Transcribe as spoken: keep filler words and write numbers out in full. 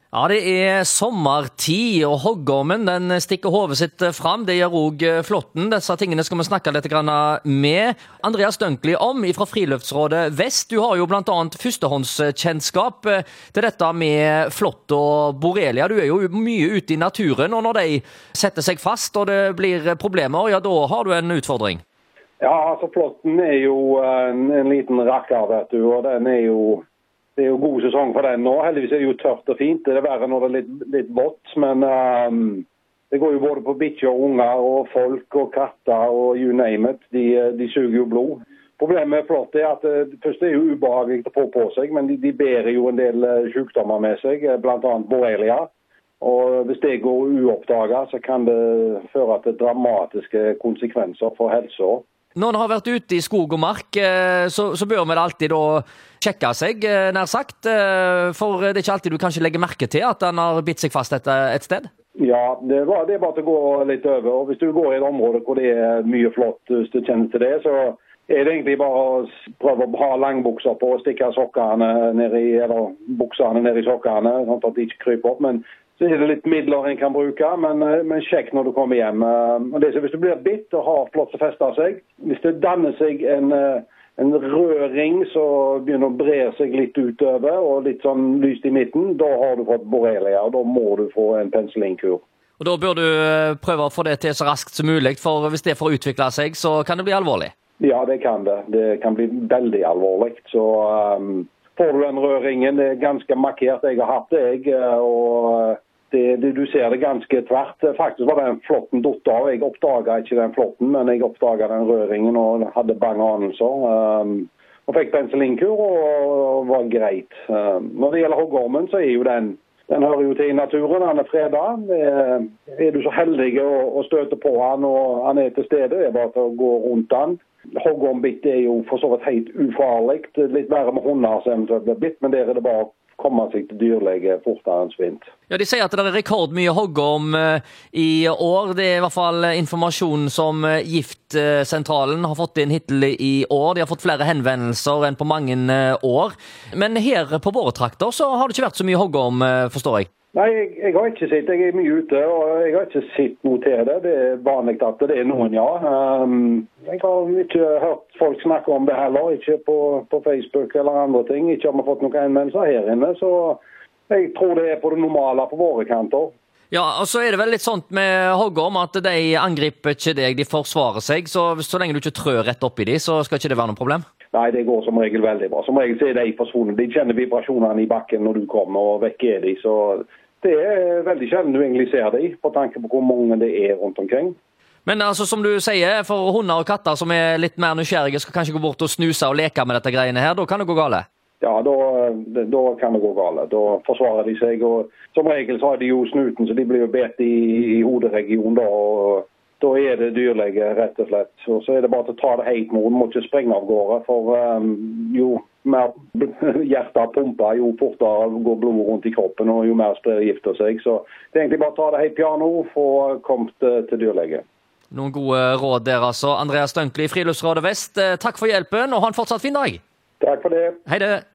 Ja, det er sommertid, og hoggormen den stikker hovedet sitt fram. Det gjør også flåtten. Disse tingene skal vi snakke litt med Andreas Dønkli om fra Friluftsrådet Vest. Du har jo blant annet førstehåndskjennskap til dette med flått og borrelia. Du er jo mye ute i naturen, og når de setter seg fast og det blir problemer, ja, da har du en utfordring. Ja, altså flåtten er jo en, en liten rakker, vet du, og den er jo Det er jo god sesong for den nå. Heldigvis er det jo tørt og fint. Det er verre når det er litt, litt vått, men um, det går jo både på bikkjer og unger og folk og katter og you name it. De, de suger jo blod. Problemet med flått er at det først er jo ubehagelig å få på seg, men de, de bærer jo en del sykdommer med seg, blant annet borrelia. Og hvis det går uoppdaget, så kan det føre til dramatiske konsekvenser for helsa. Når en har vært ute i skog og mark, så, så bør vi alltid da sjekke seg, nær sagt. For det er ikke alltid du kanskje legger merke til at den har bitt seg fast et, et sted. Ja, det, var, det er bare til å gå litt over. Og hvis du går i et område hvor det er mye flott, hvis du kjenner til det, så er det egentlig bare å prøve å ha langbukser på og stikke sokkene ned i, eller buksene ned i sokkene, sånn at de ikke kryper opp. Men så er det litt midler en kan bruke, men, men sjekk når du kommer hjem. Og det er så, hvis du blir bitt og har flått som fester seg, hvis det danner seg en, en rød ring som begynner å bre seg litt utover og litt sånn lyst i midten, da har du fått borrelia, og da må du få en penicillinkur. Og da bør du prøve å få det til så raskt som mulig, for hvis det får utvikle seg, så kan det bli alvorlig. Ja, det kan det. Det kan bli veldig alvorlig. Så um, får du den røde ringen, det er ganske markert. Jeg har hatt det, jeg, og Det, det, du ser det ganske tvert. Faktisk var den flåtten dott av. Jeg oppdaget ikke den flåtten, men jeg oppdaget den rødringen og hadde bange anelser. Um, og fikk penicillinkur og var greit. Um, når det gjelder hoggormen, så er jo den den hører jo til i naturen. Han er fredag. Er, er du så heldig å, å støte på han, og han er til stede, det er bare til å gå rundt han. Hoggormbitt er jo for så vidt helt ufarlig. Litt verre med hunder som eventuelt blir bitt, men der er det bare komme seg til dyrlege fortere enn svint. Ja, de sier at det er rekordmye hoggorm i år. Det er i hvert fall informasjon som Giftsentralen har fått inn hittil i år. De har fått flere henvendelser enn på mange år. Men her på våre trakter så har det ikke vært så mye hoggorm, forstår jeg. Nei, jeg, jeg har ikke sett. Jeg er mye ute, og jeg har ikke sett noe til det. Det er vanlig at det er noen, ja. Um, jeg har ikke hørt folk snakke om det heller, ikke på, på Facebook eller andre ting. Ikke har vi fått noen henvendelser her inne, så jeg tror det er på det normale på våre kanter. Ja, og så er det vel litt sånt med hoggorm at de angriper ikke deg, de forsvarer seg, så, så lenge du ikke trør rett opp i dem, så skal ikke det være noe problem? Nei, det går som regel veldig bra. Som regel så er de forsvunnet. De kjenner vibrasjonene i bakken når du kommer, og vekk er de, så det er veldig sjelden du egentlig ser de, på tanke på hvor mange det er rundt omkring. Men altså, som du sier, for hunder og katter som er litt mer nysgjerrige, skal kanskje gå bort og snuse og leke med dette greiene her, da kan det gå gale? Ja, da, da kan det gå gale. Da forsvarer de seg, og som regel så har de jo snuten, så de blir jo bedt i, i hoderegionen da, og da er det dyrlege, rett og slett. Og så er det bare til å ta det helt mot, må ikke sprenge av gårde, for um, jo mer hjertet pumper, jo fortere går blodet rundt i kroppen, og jo mer sprer gifter seg. Så det er egentlig bare å ta det helt piano, for å komme til dyrlege. Noen gode råd der, altså. Andreas Dønkli, Friluftsrådet Vest, takk for hjelpen, og ha en fortsatt fin dag. Takk for det. Hei det.